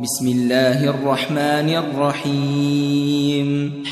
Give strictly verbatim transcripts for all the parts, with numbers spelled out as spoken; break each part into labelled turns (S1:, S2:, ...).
S1: بسم الله الرحمن الرحيم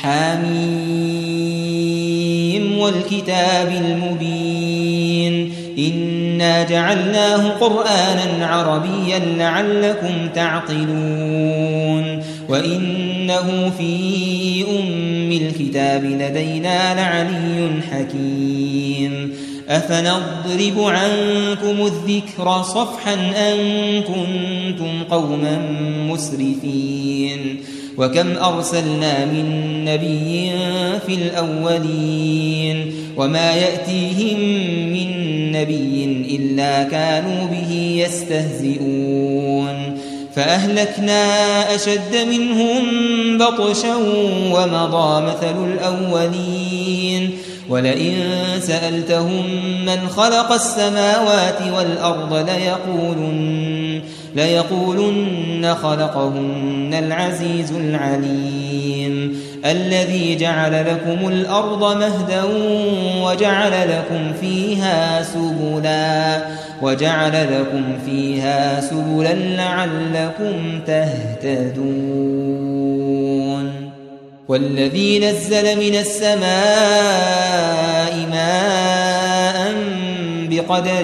S1: حميم والكتاب المبين إنا جعلناه قرآنا عربيا لعلكم تعقلون وإنه في أم الكتاب لدينا لعلي حكيم أفنضرب عنكم الذكر صفحا أن كنتم قوما مسرفين وكم أرسلنا من نبي في الأولين وما يأتيهم من نبي إلا كانوا به يستهزئون فأهلكنا أشد منهم بطشا ومضى مثل الأولين ولئن سألتهم من خلق السماوات والأرض ليقولن, ليقولن خلقهن العزيز العليم الذي جعل لكم الأرض مهدا وجعل لكم فيها سبلا وجعل لكم فيها سبلا لعلكم تهتدون والذي نزل من السماء ماء بقدر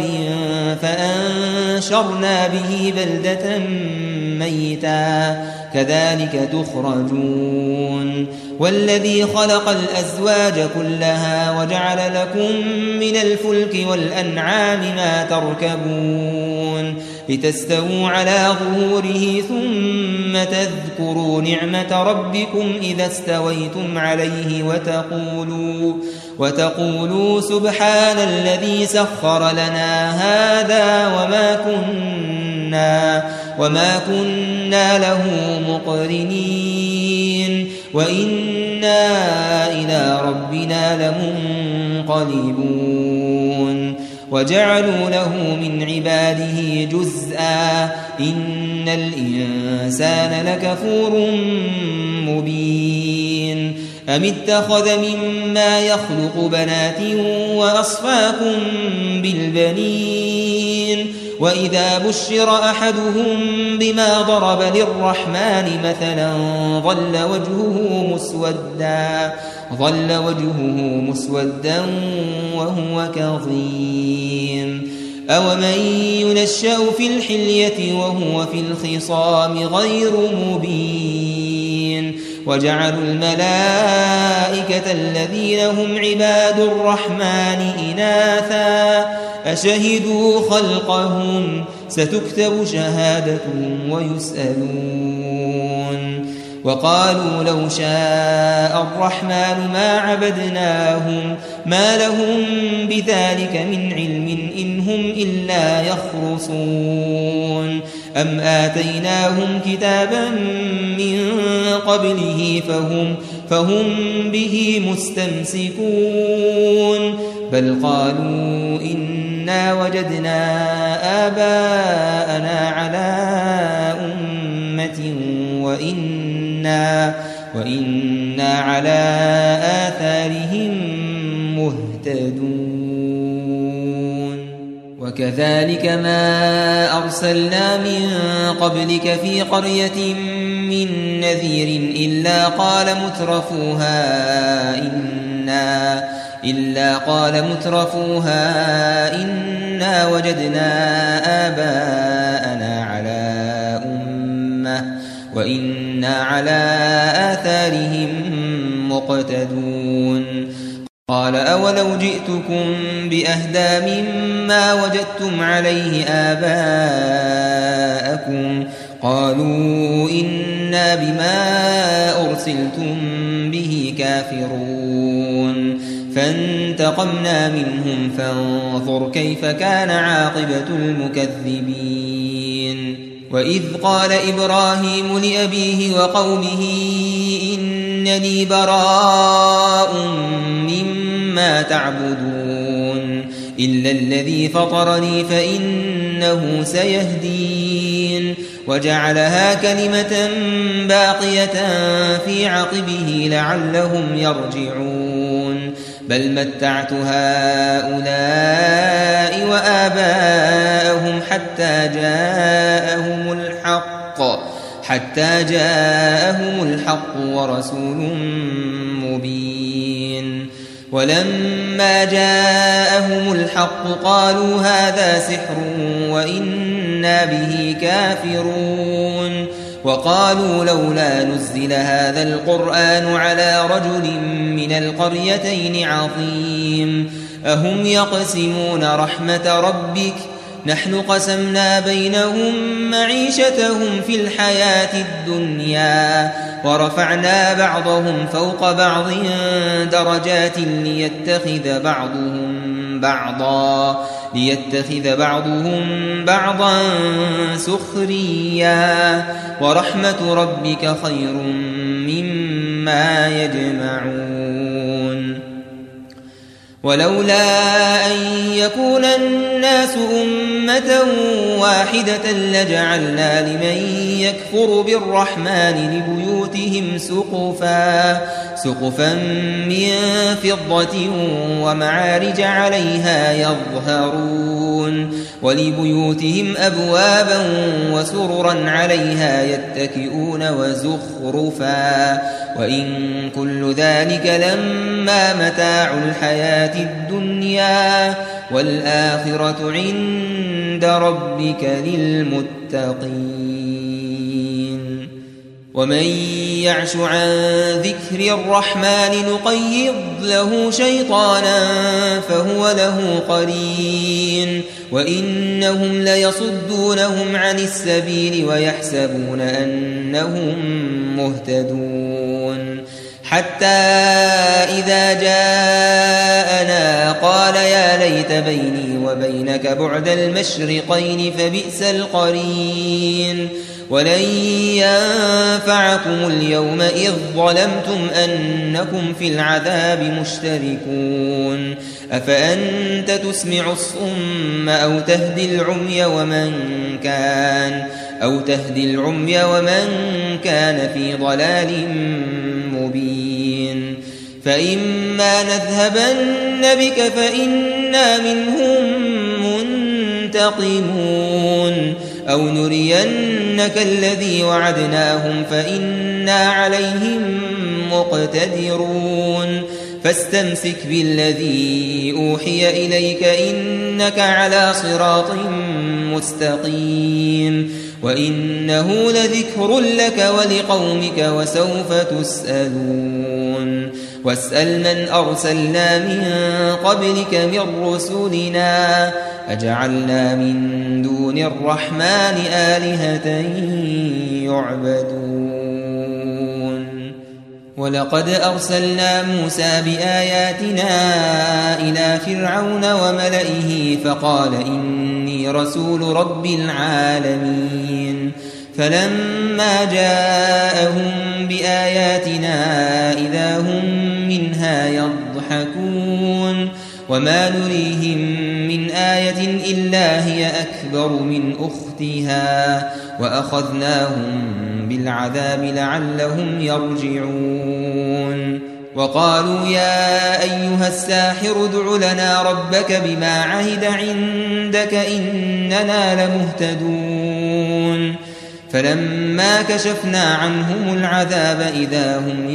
S1: فأنشرنا به بلدة ميتا كذلك تخرجون والذي خلق الأزواج كلها وجعل لكم من الفلك والأنعام ما تركبون لتستووا على ظهوره ثم تذكروا نعمة ربكم إذا استويتم عليه وتقولوا, وتقولوا سبحان الذي سخر لنا هذا وما كنا, وما كنا له مقرنين وإنا إلى ربنا لمنقلبون وجعلوا له من عباده جزءا إن الإنسان لكفور مبين أم اتخذ مما يخلق بنات وأصفاكم بالبنين وإذا بشر أحدهم بما ضرب للرحمن مثلا ظل وجهه مسودا ظل وجهه مسودا وهو كظيم أومن ينشأ في الحلية وهو في الخصام غير مبين وجعلوا الملائكة الذين هم عباد الرحمن إناثا أشهدوا خلقهم ستكتب شهادتهم ويسألون وقالوا لو شاء الرحمن ما عبدناهم ما لهم بذلك من علم إن هم إلا يخرصون أم آتيناهم كتابا من قبله فهم, فهم به مستمسكون بل قالوا إنا وجدنا آباءنا على أمة وإنا, وإنا على آثارهم مهتدون وكذلك ما أرسلنا من قبلك في قرية من نذير إلا قال مترفوها إنا إلا قال مترفوها إنا وجدنا آباءنا على أمة وإنا على آثارهم مقتدون قال أولو جئتكم بأهدى مما وجدتم عليه آباءكم قالوا إنا بما أرسلتم به كافرون فانتقمنا منهم فانظر كيف كان عاقبة المكذبين وإذ قال إبراهيم لأبيه وقومه إنني براء مما تعبدون إلا الذي فطرني فإنه سيهدين وجعلها كلمة باقية في عقبه لعلهم يرجعون بل متعت هؤلاء وآباءهم حتى جاءهم الحق حتى جاءهم الحق ورسول مبين. ولما جاءهم الحق قالوا هذا سحر وإنا به كافرون. وقالوا لولا نزل هذا القرآن على رجل من القريتين عظيم أهم يقسمون رحمة ربك نحن قسمنا بينهم معيشتهم في الحياة الدنيا ورفعنا بعضهم فوق بعض درجات ليتخذ بعضهم بعضا ليتخذ بعضهم بعضا سخريا ورحمة ربك خير مما يجمعون. ولولا أن يكون الناس أمة واحدة لجعلنا لمن يكفر بالرحمن لبيوتهم سقفا سقفا من فضة ومعارج عليها يظهرون ولبيوتهم أبوابا وسررا عليها يتكئون وزخرفا وإن كل ذلك لما متاع الحياة الدنيا والآخرة عند ربك للمتقين. ومن يعش عن ذكر الرحمن نقيض له شيطانا فهو له قرين وإنهم ليصدونهم عن السبيل ويحسبون أنهم مهتدون. حتى إذا جاءنا قال يا ليت بيني وبينك بعد المشرقين فبئس القرين. ولن ينفعكم اليوم إذ ظلمتم أنكم في العذاب مشتركون. أفأنت تسمع الصم أو تهدي العمي ومن كان أو تهدي العمي ومن كان في ضلال مبين. فإما نذهبن بك فإنا منهم منتقمون أو نرينك الذي وعدناهم فإنا عليهم مقتدرون. فاستمسك بالذي أوحي إليك إنك على صراط مستقيم وإنه لذكر لك ولقومك وسوف تسألون. واسأل من أرسلنا من قبلك من رسلنا أجعلنا من دون الرحمن آلهة يعبدون. ولقد أرسلنا موسى بآياتنا إلى فرعون وملئه فقال إني رسول رب العالمين. فلما جاءهم بآياتنا إذا هم منها يضحكون وما نريهم من آية إلا هي أكبر من أختها وأخذناهم بالعذاب لعلهم يرجعون. وقالوا يا أيها الساحر ادع لنا ربك بما عهد عندك إننا لمهتدون. فلما كشفنا عنهم العذاب إذا هم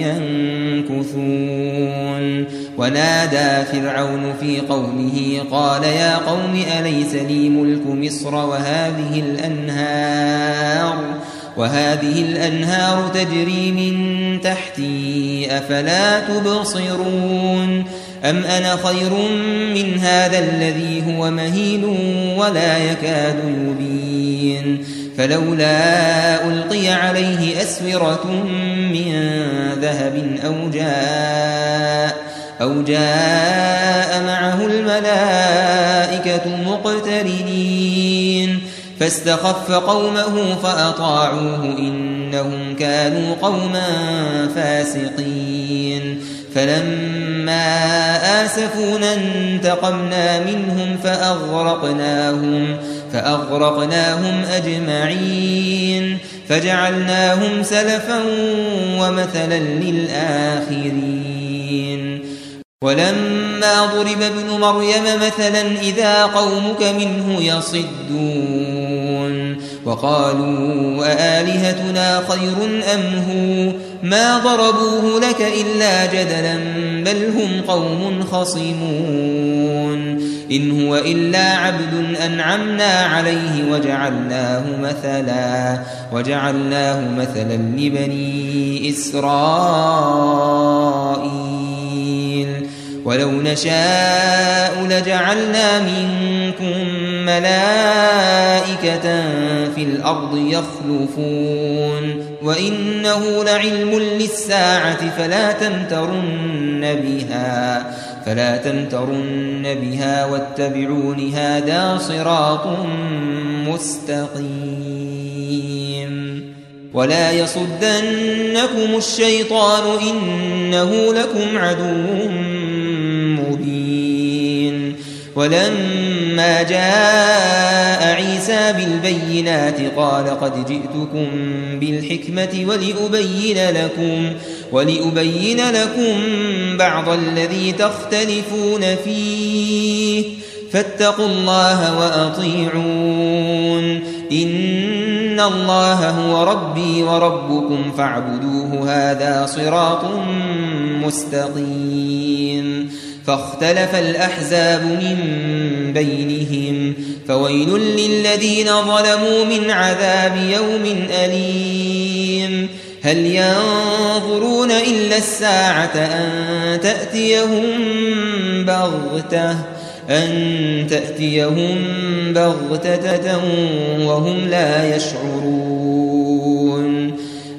S1: ينكثون. ونادى فرعون في قومه قال يا قوم أليس لي ملك مصر وهذه الأنهار وهذه الأنهار تجري من تحتي أفلا تبصرون. أم أنا خير من هذا الذي هو مهين ولا يكاد يبين. فلولا ألقي عليه أسورة من ذهب أو جاء أو جاء معه الملائكة مقترنين فاستخف قومه فأطاعوه إنهم كانوا قوما فاسقين. فلما آسفونا انتقمنا منهم فأغرقناهم فأغرقناهم أجمعين فجعلناهم سلفا ومثلا للآخرين. ولما ضرب ابن مريم مثلا إذا قومك منه يصدون. وقالوا أآلهتنا خير أم هو ما ضربوه لك إلا جدلا بل هم قوم خصمون إن هو إلا عبد أنعمنا عليه وجعلناه مثلا وجعلناه مثلا لبني إسرائيل ولو نشاء لجعلنا منكم ملائكة في الأرض يخلفون وإنه لعلم للساعة فلا تمترن بها فلا تمترن بها واتبعون هذا صراط مستقيم ولا يصدنكم الشيطان إنه لكم عدو مبين ولما جاء عيسى بالبينات قال قد جئتكم بالحكمة ولأبين لكم ولأبين لكم بعض الذي تختلفون فيه فاتقوا الله وأطيعون إن الله هو ربي وربكم فاعبدوه هذا صراط مستقيم فاختلف الأحزاب من بينهم فويل للذين ظلموا من عذاب يوم أليم هل ينظرون إلا الساعة أن تأتيهم بغتة أن تأتيهم بغتة وهم لا يشعرون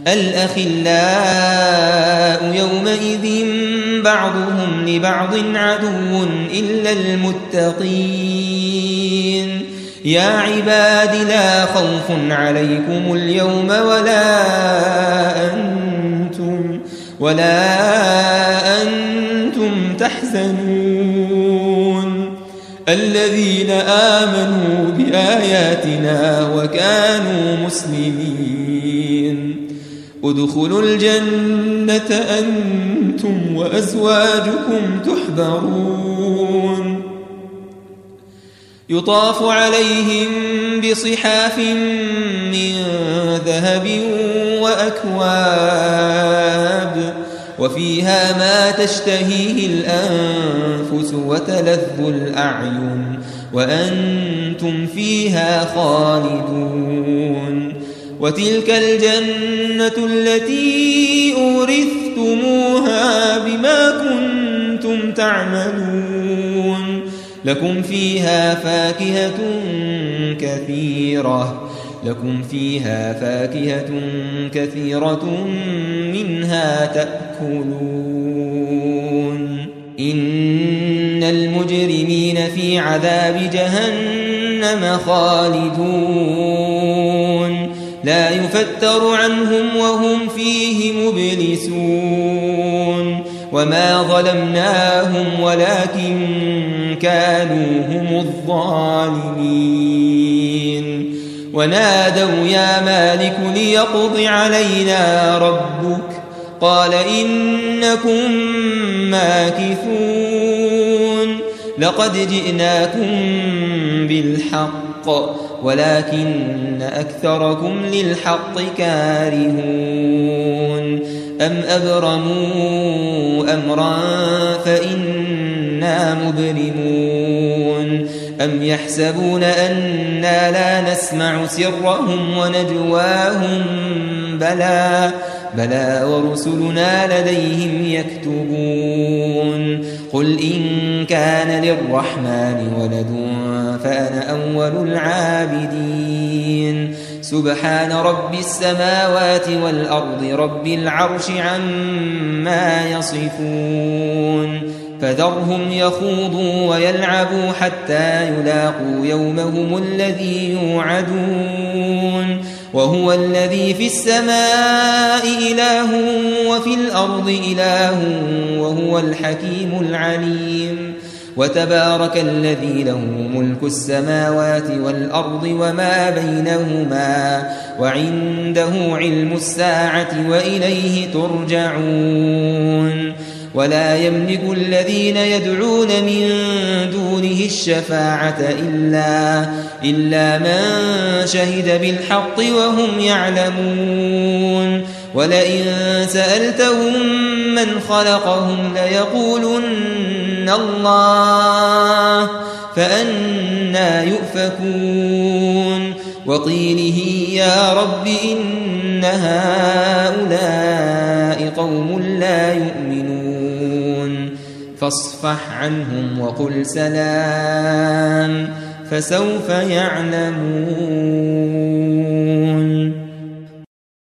S1: الأخلاء يومئذ بعضهم لبعض عدو إلا المتقين يا عباد لا خوف عليكم اليوم ولا أنتم ولا أنتم تحزنون الذين آمنوا بآياتنا وكانوا مسلمين ادخلوا الجنة أنتم وأزواجكم تحبرون يطاف عليهم بصحاف من ذهب وأكواب وفيها ما تشتهيه الأنفس وتلذ الأعين وأنتم فيها خالدون وتلك الجنة التي أورثتموها بما كنتم تعملون لكم فيها فاكهة كثيرة لكم فيها فاكهة كثيرة منها تأكلون إن المجرمين في عذاب جهنم خالدون لا يفتر عنهم وهم فيه مبلسون وما ظلمناهم ولكن كانوا هم الظالمين ونادوا يا مالك ليقض علينا ربك قال إنكم ماكثون لقد جئناكم بالحق ولكن أكثركم للحق كارهون أم أبرموا أمرا فإنا مبرمون أم يحسبون أنا لا نسمع سرهم ونجواهم بلى بلى ورسلنا لديهم يكتبون قل إن كان للرحمن ولد فأنا أول العابدين سبحان رب السماوات والأرض رب العرش عما يصفون فذرهم يخوضوا ويلعبوا حتى يلاقوا يومهم الذي يوعدون وهو الذي في السماء إله وفي الأرض إله وهو الحكيم العليم وتبارك الذي له ملك السماوات والأرض وما بينهما وعنده علم الساعة وإليه ترجعون ولا يملك الذين يدعون من دونه الشفاعة إلا, إلا من شهد بالحق وهم يعلمون ولئن سألتهم من خلقهم ليقولن الله فأنى يؤفكون وقيله يا رب إن هؤلاء قوم لا يؤمنون فاصفح عنهم وقل سلام فسوف يعلمون.